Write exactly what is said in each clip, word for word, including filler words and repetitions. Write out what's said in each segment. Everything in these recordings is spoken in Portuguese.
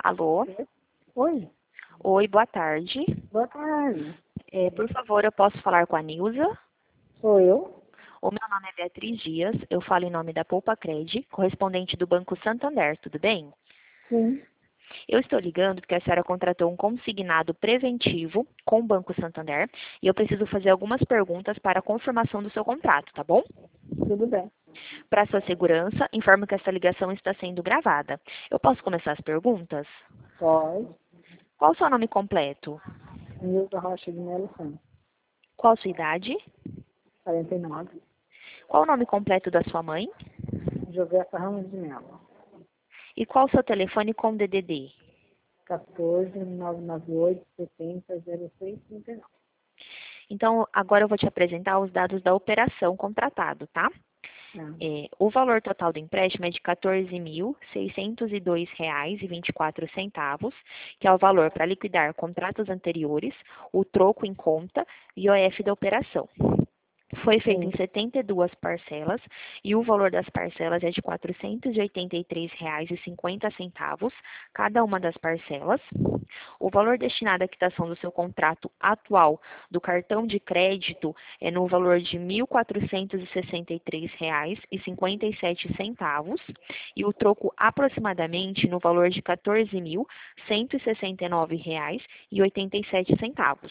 Alô? Oi, Oi, boa tarde. boa tarde. É, por favor, eu posso falar com a Nilza? Sou eu? O meu nome é Beatriz Dias, eu falo em nome da Poupa Cred, correspondente do Banco Santander, tudo bem? Sim. Eu estou ligando porque a senhora contratou um consignado preventivo com o Banco Santander e eu preciso fazer algumas perguntas para a confirmação do seu contrato, tá bom? Tudo bem. Para sua segurança, informo que essa ligação está sendo gravada. Eu posso começar as perguntas? Pode. Qual o seu nome completo? Nilza Rocha de Melo Santos. Qual a sua idade? quarenta e nove. Qual o nome completo da sua mãe? Joveta Ramos de Melo. E qual o seu telefone com D D D? quatorze, nove nove oito, setenta, zero seis, trinta e nove. Então, agora eu vou te apresentar os dados da operação contratado, tá? Ah, É, o valor total do empréstimo é de quatorze mil seiscentos e dois reais e vinte e quatro centavos, que é o valor para liquidar contratos anteriores, o troco em conta e o I O F da operação. Foi feito sim. em setenta e duas parcelas e o valor das parcelas é de quatrocentos e oitenta e três reais e cinquenta centavos, cada uma das parcelas. O valor destinado à quitação do seu contrato atual do cartão de crédito é no valor de mil quatrocentos e sessenta e três reais e cinquenta e sete centavos e o troco aproximadamente no valor de quatorze mil cento e sessenta e nove reais e oitenta e sete centavos.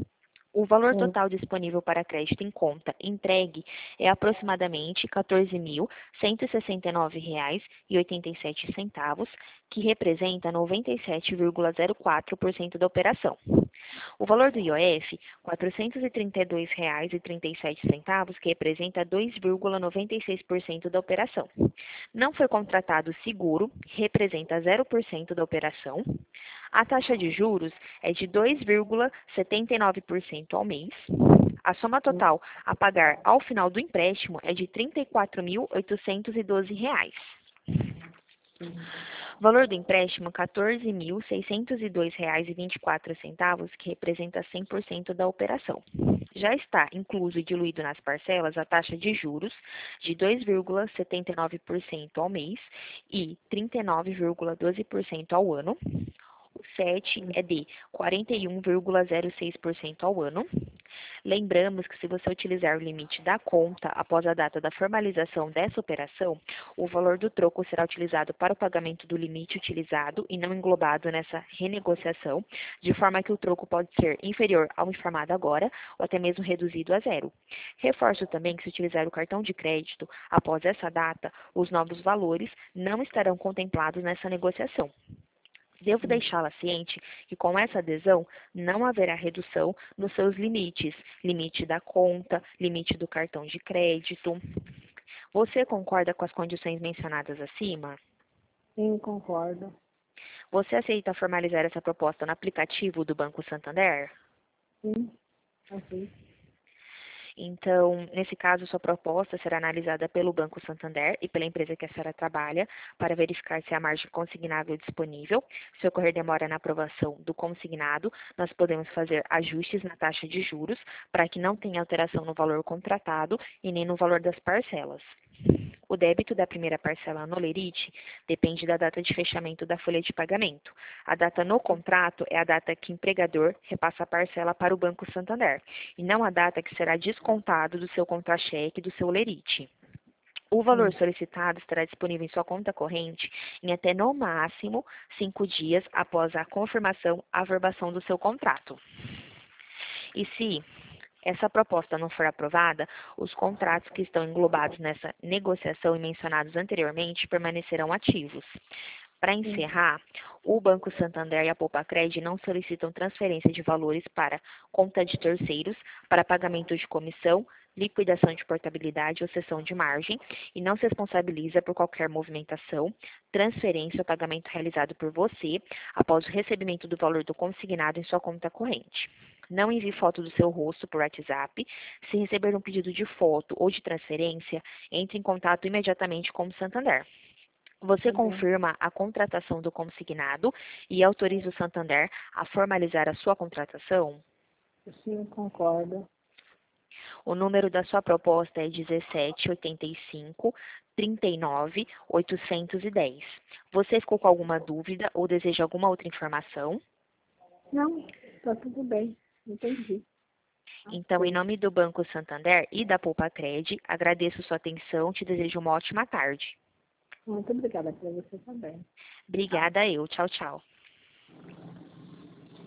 O valor Sim. total disponível para crédito em conta entregue é aproximadamente quatorze mil cento e sessenta e nove reais e oitenta e sete centavos, que representa noventa e sete vírgula zero quatro por cento da operação. O valor do I O F, quatrocentos e trinta e dois reais e trinta e sete centavos, que representa dois vírgula noventa e seis por cento da operação. Não foi contratado seguro, representa zero por cento da operação. A taxa de juros é de dois vírgula setenta e nove por cento ao mês. A soma total a pagar ao final do empréstimo é de trinta e quatro mil oitocentos e doze reais. Valor do empréstimo, quatorze mil seiscentos e dois reais e vinte e quatro centavos, que representa cem por cento da operação. Já está incluso e diluído nas parcelas a taxa de juros de dois vírgula setenta e nove por cento ao mês e trinta e nove vírgula doze por cento ao ano. O sete é de quarenta e um vírgula zero seis por cento ao ano. Lembramos que se você utilizar o limite da conta após a data da formalização dessa operação, o valor do troco será utilizado para o pagamento do limite utilizado e não englobado nessa renegociação, de forma que o troco pode ser inferior ao informado agora ou até mesmo reduzido a zero. Reforço também que se utilizar o cartão de crédito após essa data, os novos valores não estarão contemplados nessa negociação. Devo deixá-la ciente que com essa adesão não haverá redução nos seus limites, limite da conta, limite do cartão de crédito. Você concorda com as condições mencionadas acima? Sim, concordo. Você aceita formalizar essa proposta no aplicativo do Banco Santander? Sim, assim. Então, nesse caso, sua proposta será analisada pelo Banco Santander e pela empresa que a senhora trabalha para verificar se há margem consignável disponível. Se ocorrer demora na aprovação do consignado, nós podemos fazer ajustes na taxa de juros para que não tenha alteração no valor contratado e nem no valor das parcelas. O débito da primeira parcela no lerite depende da data de fechamento da folha de pagamento. A data no contrato é a data que o empregador repassa a parcela para o Banco Santander, e não a data que será descontado do seu contra-cheque do seu lerite. O valor solicitado estará disponível em sua conta corrente em até, no máximo, cinco dias após a confirmação, a averbação do seu contrato. E se essa proposta não for aprovada, os contratos que estão englobados nessa negociação e mencionados anteriormente permanecerão ativos. Para encerrar, o Banco Santander e a Poupa Cred não solicitam transferência de valores para conta de terceiros, para pagamento de comissão, liquidação de portabilidade ou cessão de margem e não se responsabiliza por qualquer movimentação, transferência ou pagamento realizado por você após o recebimento do valor do consignado em sua conta corrente. Não envie foto do seu rosto por WhatsApp. Se receber um pedido de foto ou de transferência, entre em contato imediatamente com o Santander. Você confirma a contratação do consignado e autoriza o Santander a formalizar a sua contratação? Sim, concordo. O número da sua proposta é dezessete oitenta e cinco, trinta e nove, oitocentos e dez. Você ficou com alguma dúvida ou deseja alguma outra informação? Não, tá tudo bem. Entendi. Então, em nome do Banco Santander e da Poupa-Cred, agradeço sua atenção, te desejo uma ótima tarde. Muito obrigada para você também. Obrigada eu. Tchau, tchau.